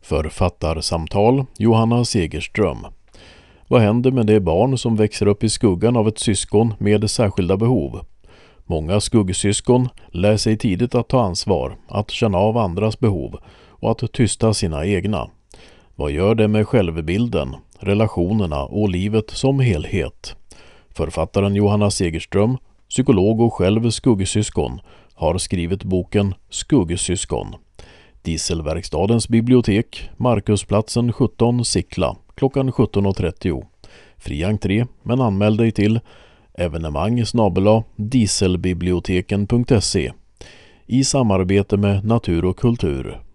Författarsamtal Johanna Segerström. Vad händer med det barn som växer upp i skuggan av ett syskon med särskilda behov? Många skuggsyskon lär sig tidigt att ta ansvar, att känna av andras behov och att tysta sina egna. Vad gör det med självbilden, relationerna och livet som helhet? Författaren Johanna Segerström, psykolog och själv skuggsyskon, har skrivit boken Skuggsyskon. Dieselverkstadens bibliotek, Markusplatsen 17 Sickla, klockan 17.30. Fri entré, men anmäl dig till evenemang@dieselbiblioteken.se i samarbete med Natur och kultur.